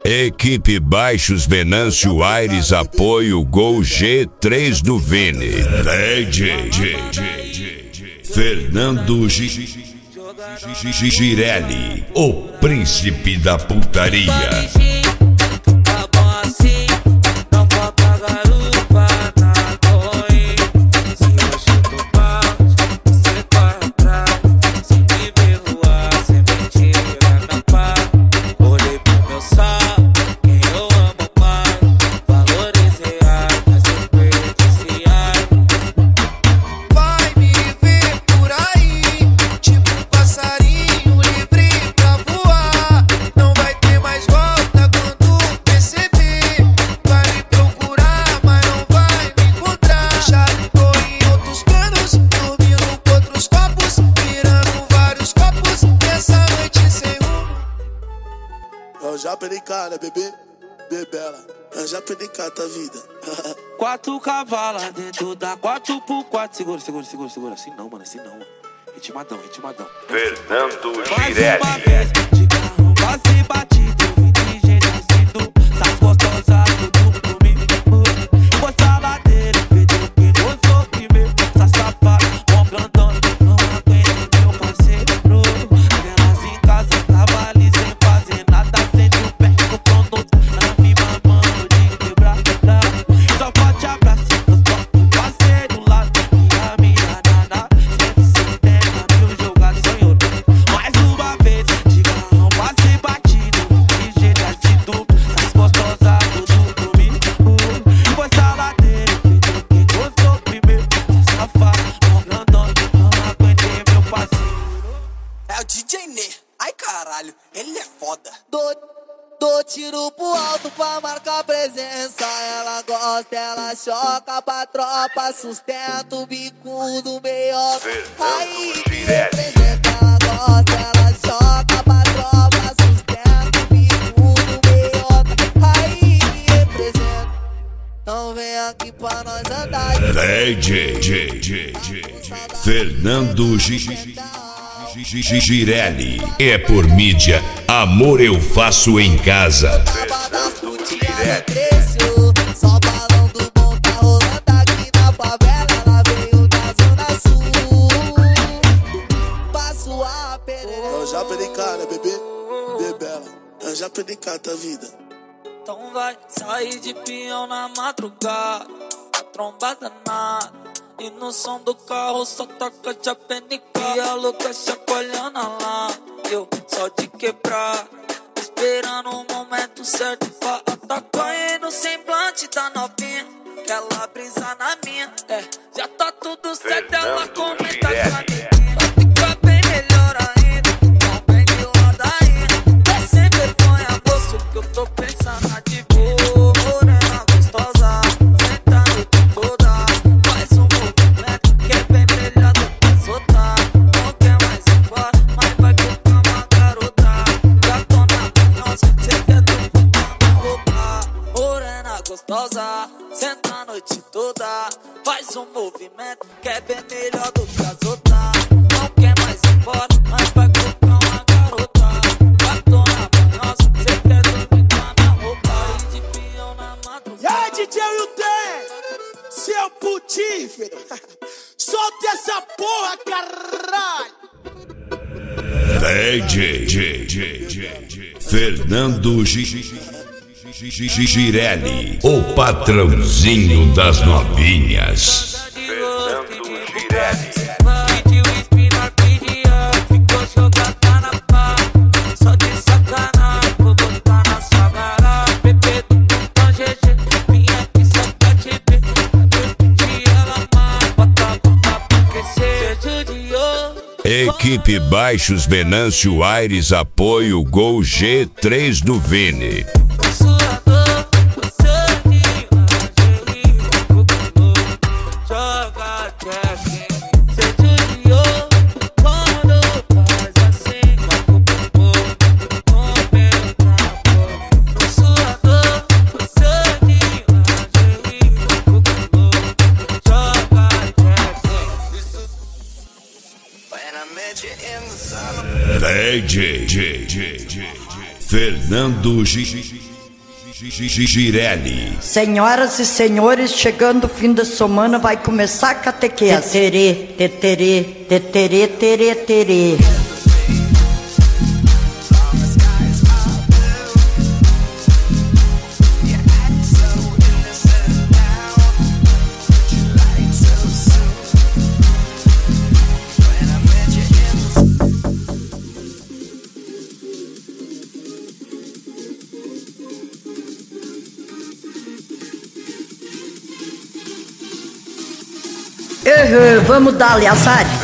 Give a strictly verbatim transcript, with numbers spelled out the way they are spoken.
Equipe Baixos Venâncio Aires, apoio Gol G três do Vini. D J Fernando Girelli, o príncipe da putaria. Eu já perdi cara, bebê, bebela, eu já perdi cara da vida. Quatro cavalos dentro da quatro por quatro. Segura, segura, segura, segura. Assim não, mano, assim não, mano. Ritmadão, ritmadão. Fernando Mais Girelli. uma vez, de carro, quase batido. De jeito assim, tu, tá gostosa, tudo por mim. Força ladeira, pediu que gostou primeiro. Essa safada, bom grandão, não aguento meu parceiro. Elas em casa, tava ali sem fazer nada. Sente o pé no pronto, ela me mamando de quebrar. Só forte abraço, eu só passei do lado. Minha, minha, nana, sempre sem terra, mil jogados sonhou. Mais uma vez, de carrão, passei batido. De jeito assim, tu, tá gostosa, tudo por mim. E foi essa ladeira, pediu que gostou primeiro. Essa safada, bom grandão, não aguentei meu parceiro. É o D J Nê, ai caralho, ele é foda. Dou, dou tiro pro alto pra marcar presença. Ela gosta, ela choca pra tropa. Sustenta o bico do meioca. Aí me representa. Ela gosta, ela choca pra tropa. Sustenta o bico do meioca. Aí me representa. Então vem aqui pra nós andar. D J Fernando Girelli. É por mídia, amor eu faço em casa. Só balão do bom tá rolando aqui na favela. Ela veio da zona sul. Passo a pereira. Eu já perdi cara, bebê, bebela, eu já perdi cara da vida. Então vai sair de peão na madrugada, a trombada nada. E no som do carro só toca de apenica. E a louca chacoalhando lá, eu só de quebrar, esperando o momento certo pra atacar. E no semblante da novinha, que ela brisa na minha. É, já tá tudo certo, ela comenta com a neguinha. Vai ficar bem melhor ainda, não vem de lado ainda. É sem vergonha, moço, que eu tô pensando na de boa. Morena gostosa, senta a noite toda. Faz um movimento que é bem melhor do que as outras. Não quer mais ir embora, mas vai com uma garota. Já tô na manhosa, cê quer dormir com a roupa. Morena gostosa, senta a noite toda. Faz um movimento que é bem melhor do que as outras. Não quer mais ir embora, mas vai com uma garota. Já tô na manhosa, cê quer dormir com a minha roupa. E de peão na madrugada. E aí, D J Wilton, seu putífero, solta essa porra, caralho. D J Fernando Girelli, o patrãozinho das novinhas. Fernando Girelli. Pediu espina, pedia, ficou jogada na pá. Só de sacanagem, vou botar na sua garagem. Bebê do Tom G G, vim aqui só pra te ver. Eu pedi ela mais, bota a boca pra crescer. Você judiou. Equipe Baixos Venâncio Aires, apoio Gol G três do Vini. Suador, você de lingerie, joga check em mim. Você judiou quando faz assim, com meu trabalho. Suador, você de lingerie, joga check em mim. D J Fernando Girelli. Girelli. Senhoras e senhores, chegando o fim da semana, vai começar a catequese. Teterê, teterê, teterê, terê, terê. Uhum, vamos dar-lhe, Azar.